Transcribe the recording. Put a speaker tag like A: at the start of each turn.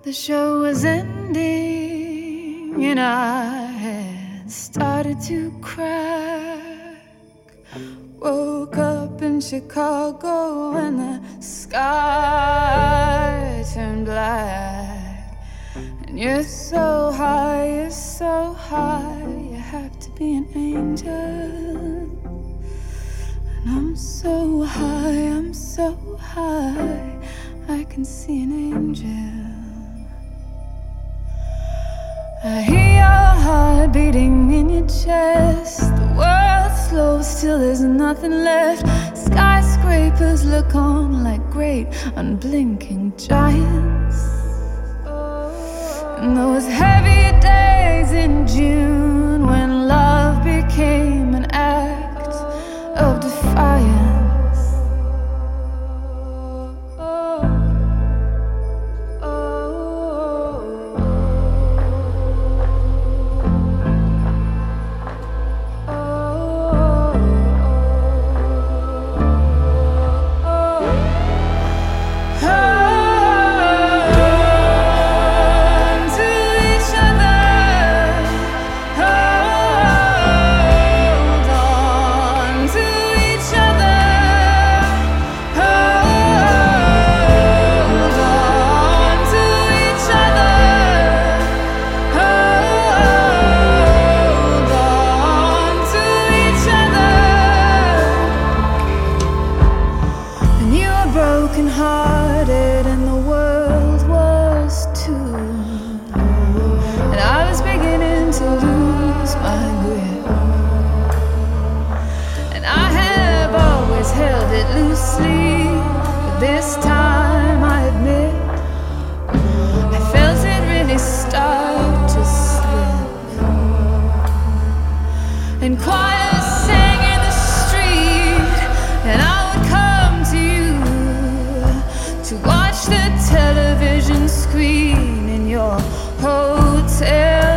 A: The show was ending and I had started to crack. Woke up in Chicago and the sky turned black. And you're so high, you have to be an angel. And I'm so high, I can see an angel. I hear your heart beating in your chest. The world slows till there's nothing left. Skyscrapers look on like great unblinking giants. And those heavy days in June when love became an act of defiance. Broken-hearted and the world was too. And I was beginning to lose my grip. And I have always held it loosely, but this time I admit I felt it really start to slip. And choirs sang in the street, and I would come to you to watch the television screen in your hotel